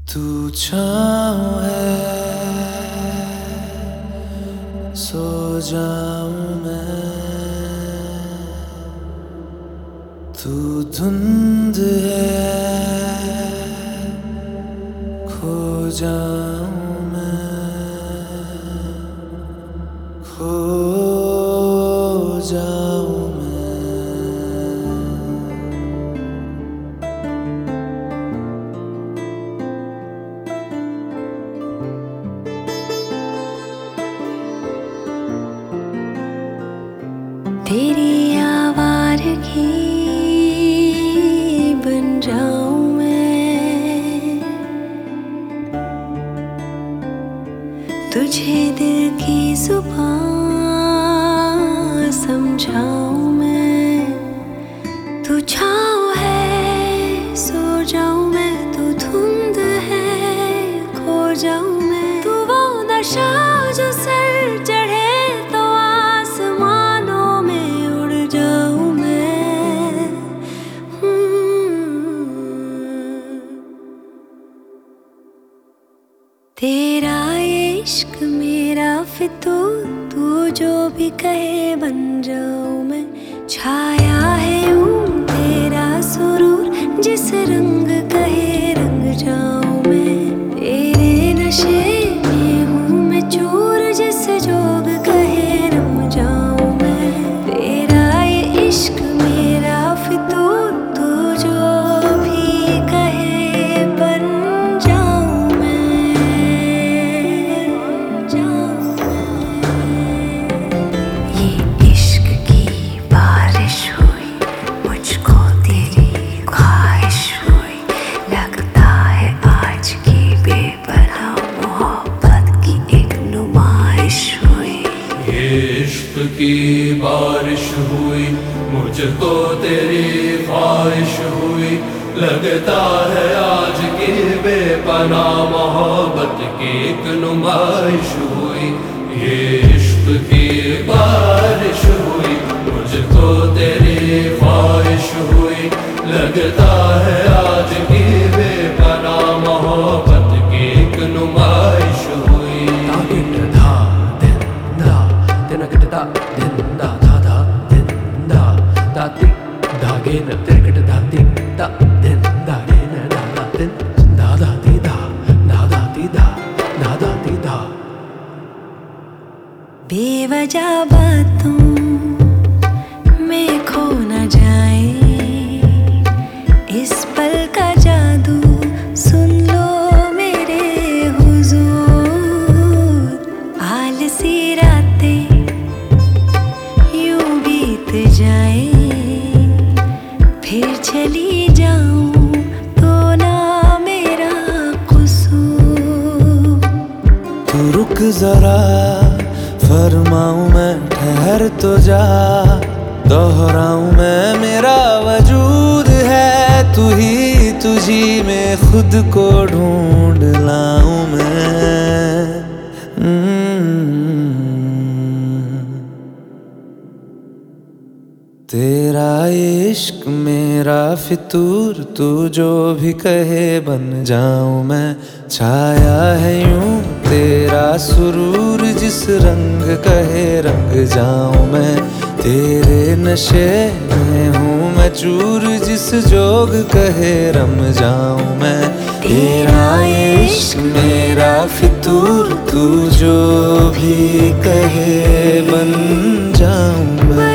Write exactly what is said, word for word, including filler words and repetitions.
तू छाँव है सो जाऊं मैं, तू धुंध है खो जाऊं मैं, खो जाऊं तेरी आवारगी बन जाऊं मैं, तुझे दिल की जुबान समझाऊं मैं। तू छाँव है सो जाऊं मैं, तू धुंध है खो जाऊं मैं। तू वो नशा जो सर चढ़े तो आसमानों में उड़ जाऊं मैं। तेरा इश्क मेरा फितूर, तू जो भी कहे बन जाऊं मैं। छाया है यूं तेरा सुरूर, जिस रंग कहे रंग जाऊं मैं। तेरे नशे में हूँ मैं चूर, जिस जोग कहे रम जाऊं मैं। तेरा ये इश्क मेरा फितूर, तू जो भी कहे बन जाऊं मैं, जाऊं मैं। ये इश्क की बारिश हुई, मुझको तेरी ख्वाहिश हुई। लगता है आज की बेपनाह मोहब्बत की एक नुमाइश हुई। ये इश्क की बारिश हुई, मुझको तेरी ख्वाहिश हुई। लगता है आज की बेपनाह मोहब्बत की एक नुमाइश हुई। ये इश्क की बारिश हुई, मुझको तेरी ख्वाहिश हुई। लगता है आज की बेपनाह मोहब्बत की एक नुमाइश हुई। बेवजह बातों में खो न जाए, इस पल का जादू सुन लो मेरे हुजूर। आलसी रातें यूं बीत जाए, फिर चली जाऊं तो ना मेरा कसूर। तू रुक जरा फरमाऊं मैं, ठहर तो जा दोहराऊं मैं। मेरा वजूद है तू ही, तुझी में खुद को ढूंढ लाऊं मैं। तेरा इश्क मेरा फितूर, तू जो भी कहे बन जाऊं मैं। छाया है यूं तेरा सुरूर, जिस रंग कहे रंग जाऊं मैं। तेरे नशे में हूँ मैं चूर, जिस जोग कहे रम जाऊं मैं। तेरा इश्क मेरा फितूर, तू जो भी कहे बन जाऊं मैं।